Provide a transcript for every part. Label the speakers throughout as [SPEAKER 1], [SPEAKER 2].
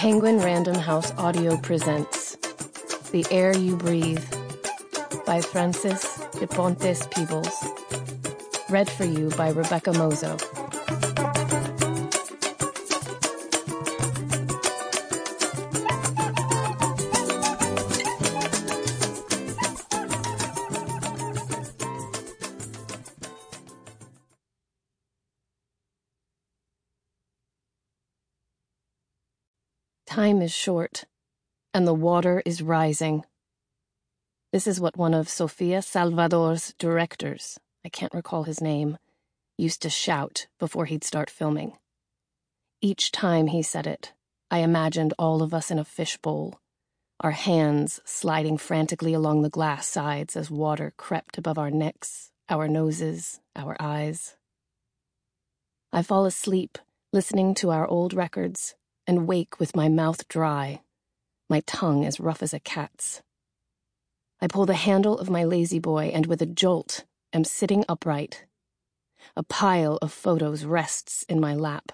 [SPEAKER 1] Penguin Random House Audio presents The Air You Breathe by Francis de Pontes Peebles. Read for you by Rebecca Mozo. Time is short, and the water is rising. This is what one of Sofia Salvador's directors, I can't recall his name, used to shout before he'd start filming. Each time he said it, I imagined all of us in a fishbowl, our hands sliding frantically along the glass sides as water crept above our necks, our noses, our eyes. I fall asleep listening to our old records and wake with my mouth dry, my tongue as rough as a cat's. I pull the handle of my lazy boy and with a jolt am sitting upright. A pile of photos rests in my lap.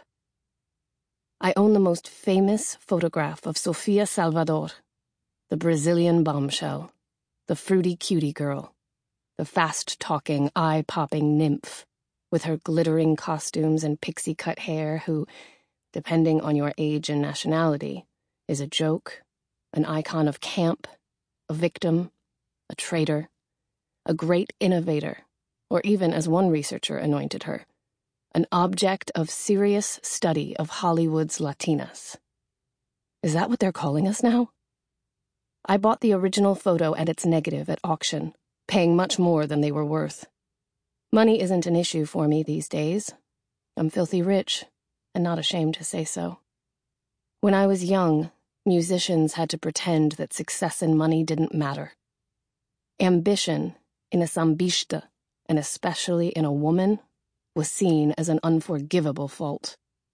[SPEAKER 1] I own the most famous photograph of Sofia Salvador, the Brazilian bombshell, the fruity cutie girl, the fast-talking, eye-popping nymph with her glittering costumes and pixie-cut hair who, depending on your age and nationality, is a joke, an icon of camp, a victim, a traitor, a great innovator, or even, as one researcher anointed her, an object of serious study of Hollywood's Latinas. Is that what they're calling us now? I bought the original photo and its negative at auction, paying much more than they were worth. Money isn't an issue for me these days. I'm filthy rich, and not ashamed to say so. When I was young, musicians had to pretend that success and money didn't matter. Ambition, in a sambista, and especially in a woman, was seen as an unforgivable fault.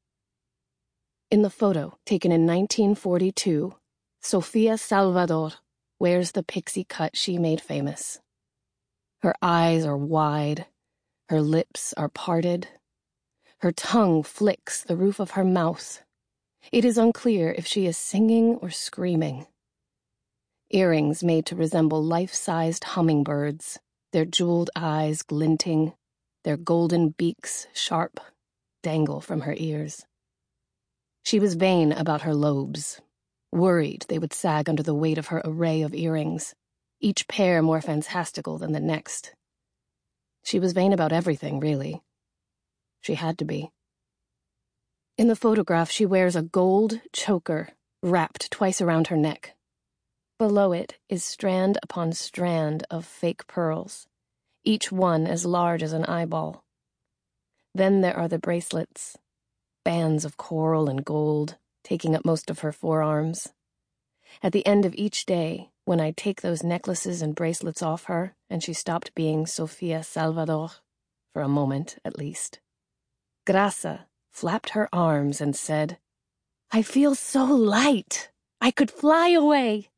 [SPEAKER 1] In the photo, taken in 1942, Sofia Salvador wears the pixie cut she made famous. Her eyes are wide, her lips are parted, her tongue flicks the roof of her mouth. It is unclear if she is singing or screaming. Earrings made to resemble life-sized hummingbirds, their jeweled eyes glinting, their golden beaks sharp, dangle from her ears. She was vain about her lobes, worried they would sag under the weight of her array of earrings, each pair more fantastical than the next. She was vain about everything, really. She had to be. In the photograph, she wears a gold choker wrapped twice around her neck. Below it is strand upon strand of fake pearls, each one as large as an eyeball. Then there are the bracelets, bands of coral and gold, taking up most of her forearms. At the end of each day, when I take those necklaces and bracelets off her, and she stopped being Sofia Salvador, for a moment at least, Graça flapped her arms and said, "I feel so light! I could fly away!"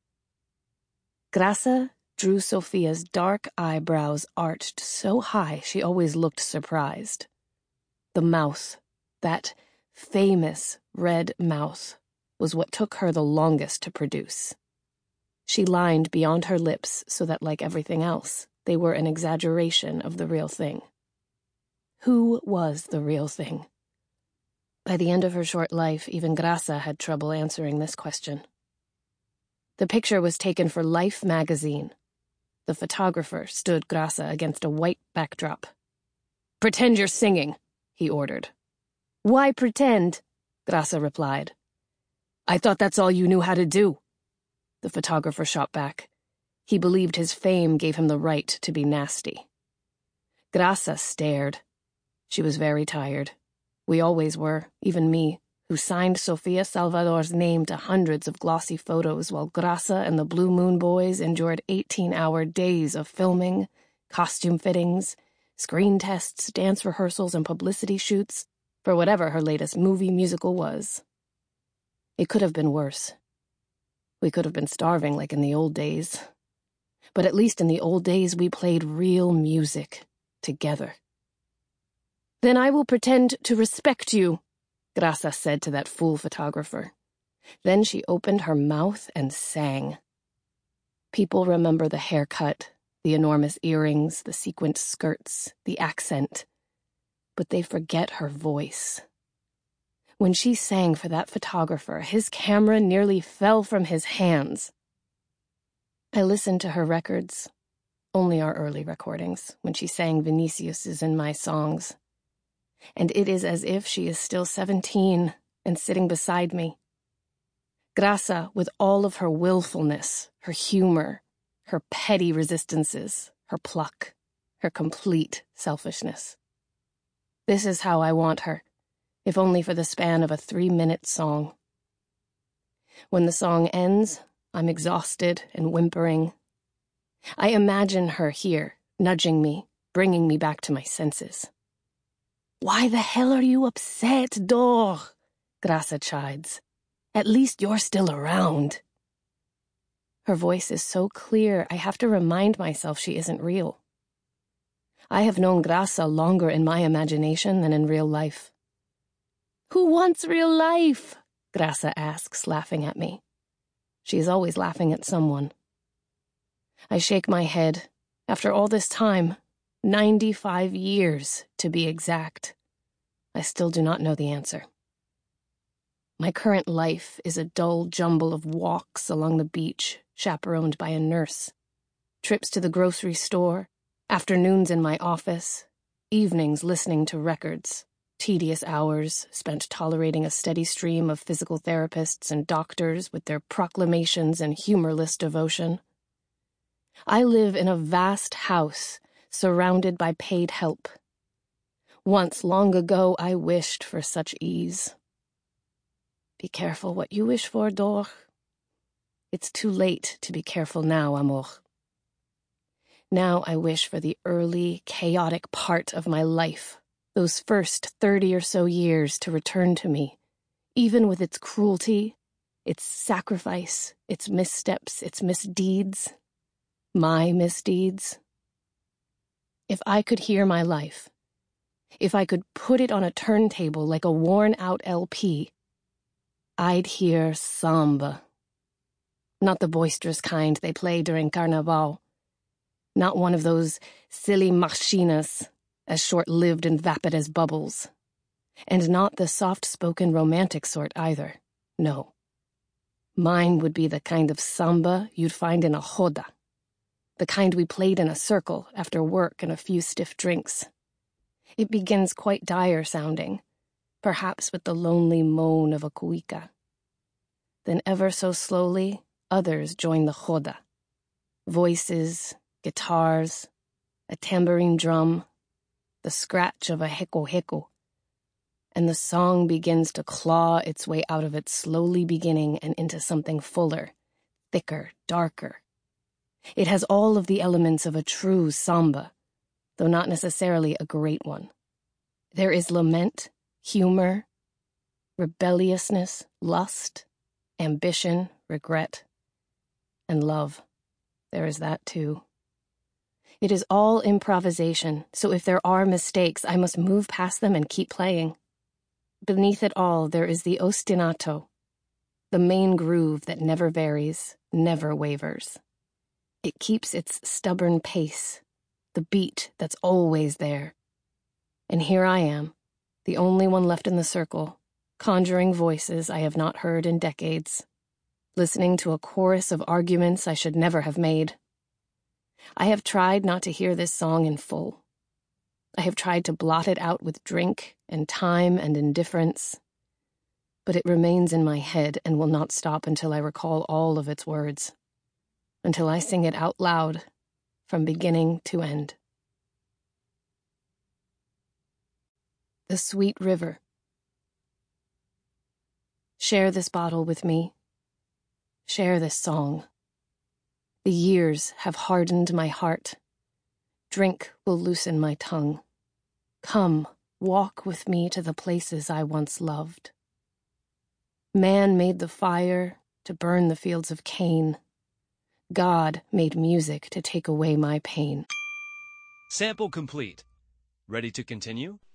[SPEAKER 1] Graça drew Sofia's dark eyebrows arched so high she always looked surprised. The mouth, that famous red mouth, was what took her the longest to produce. She lined beyond her lips so that, like everything else, they were an exaggeration of the real thing. Who was the real thing? By the end of her short life, even Graça had trouble answering this question. The picture was taken for Life magazine. The photographer stood Graça against a white backdrop. "Pretend you're singing," he ordered. "Why pretend?" Graça replied. "I thought that's all you knew how to do." The photographer shot back. He believed his fame gave him the right to be nasty. Graça stared. She was very tired. We always were, even me, who signed Sofia Salvador's name to hundreds of glossy photos while Graça and the Blue Moon Boys endured 18-hour days of filming, costume fittings, screen tests, dance rehearsals, and publicity shoots for whatever her latest movie musical was. It could have been worse. We could have been starving like in the old days. But at least in the old days we played real music together. "Then I will pretend to respect you," Graça said to that fool photographer. Then she opened her mouth and sang. People remember the haircut, the enormous earrings, the sequined skirts, the accent, but they forget her voice. When she sang for that photographer, his camera nearly fell from his hands. I listened to her records, only our early recordings, when she sang Vinicius's and my songs. And it is as if she is still 17 and sitting beside me. Graça, with all of her willfulness, her humor, her petty resistances, her pluck, her complete selfishness. This is how I want her, if only for the span of a 3-minute song. When the song ends, I'm exhausted and whimpering. I imagine her here, nudging me, bringing me back to my senses. "Why the hell are you upset, Dor?" Graça chides. "At least you're still around." Her voice is so clear, I have to remind myself she isn't real. I have known Graça longer in my imagination than in real life. "Who wants real life?" Graça asks, laughing at me. She is always laughing at someone. I shake my head. After all this time, 95 years to be exact, I still do not know the answer. My current life is a dull jumble of walks along the beach, chaperoned by a nurse, trips to the grocery store, afternoons in my office, evenings listening to records, tedious hours spent tolerating a steady stream of physical therapists and doctors with their proclamations and humorless devotion. I live in a vast house surrounded by paid help. Once, long ago, I wished for such ease. Be careful what you wish for, Dor. It's too late to be careful now, Amor. Now I wish for the early, chaotic part of my life, those first 30 or so years, to return to me, even with its cruelty, its sacrifice, its missteps, its misdeeds, my misdeeds. If I could hear my life, if I could put it on a turntable like a worn-out LP, I'd hear samba. Not the boisterous kind they play during Carnaval. Not one of those silly marchinas, as short-lived and vapid as bubbles. And not the soft-spoken romantic sort either. No. Mine would be the kind of samba you'd find in a roda. The kind we played in a circle after work and a few stiff drinks. It begins quite dire-sounding, perhaps with the lonely moan of a cuica. Then ever so slowly, others join the roda. Voices, guitars, a tambourine drum, the scratch of a heko-heko, and the song begins to claw its way out of its slowly beginning and into something fuller, thicker, darker. It has all of the elements of a true samba, though not necessarily a great one. There is lament, humor, rebelliousness, lust, ambition, regret, and love. There is that too. It is all improvisation, so if there are mistakes, I must move past them and keep playing. Beneath it all, there is the ostinato, the main groove that never varies, never wavers. It keeps its stubborn pace, the beat that's always there. And here I am, the only one left in the circle, conjuring voices I have not heard in decades, listening to a chorus of arguments I should never have made. I have tried not to hear this song in full. I have tried to blot it out with drink and time and indifference, but it remains in my head and will not stop until I recall all of its words, until I sing it out loud, from beginning to end. The Sweet River. Share this bottle with me. Share this song. The years have hardened my heart. Drink will loosen my tongue. Come, walk with me to the places I once loved. Man made the fire to burn the fields of Cain. God made music to take away my pain.
[SPEAKER 2] Sample complete. Ready to continue?